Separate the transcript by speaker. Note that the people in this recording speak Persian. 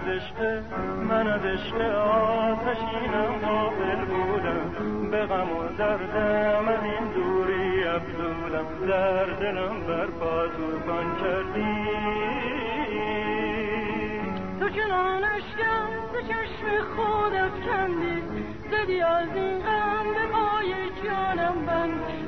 Speaker 1: من از عشق آتشینم غافل بودم، به غم و دردم از این دوری افزودم، در دلم برپا طوفان کردی. تو چنان اشکم به چشم خود افکندی، زدی از این غم به پای جانم بند.